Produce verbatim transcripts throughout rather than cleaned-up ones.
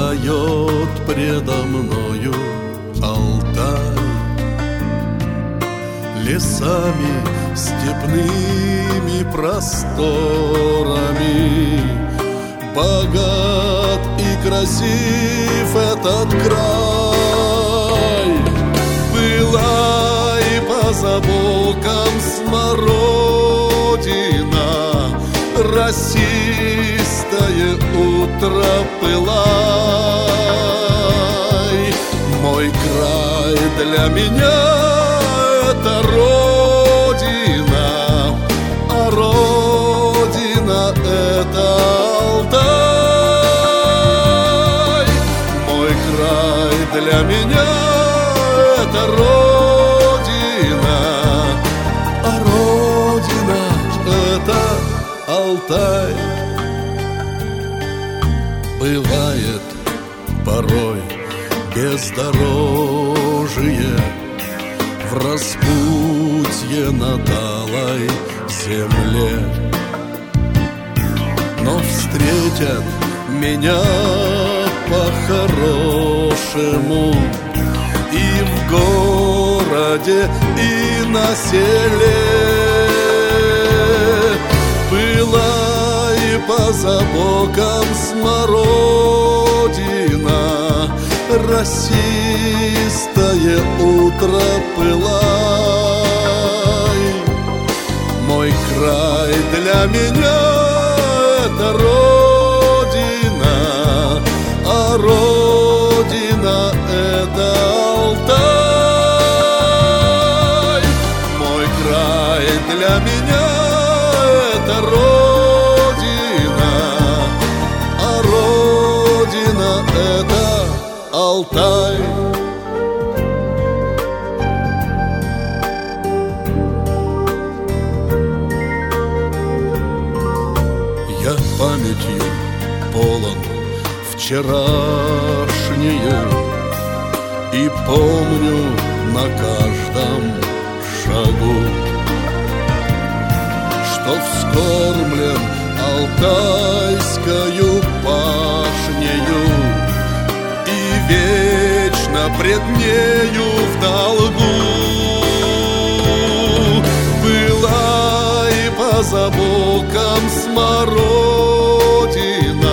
предстает предо мною Алтай. Лесами, степными просторами богат и красив этот край. Была и по забокам смородина, росистое утро пылай. Мой край для меня — это родина, а родина — это Алтай. Мой край для меня — это родина, а родина — это Алтай. Бывает порой бездорожье в распутье на талой земле, но встретят меня по-хорошему и в городе, и на селе. Была и по забокам смородина, росистое утро пылай. Мой край для меня — это родина, а родина — это Алтай. Мой край для меня — это родина, а родина — это Алтай. Я памятью полон вчерашнее и помню на каждом шагу, что вскормлен алтайскою пашнею и вечно пред нею в долгу. Была и по забокам смородина,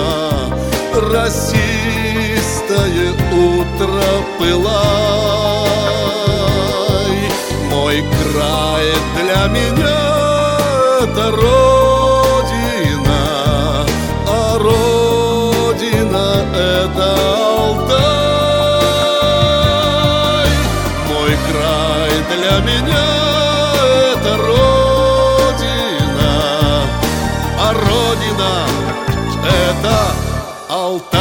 росистое утро пылай. Мой край для меня — это родина, а родина — это Алтай. Мой край для меня — это родина, а родина — это Алтай.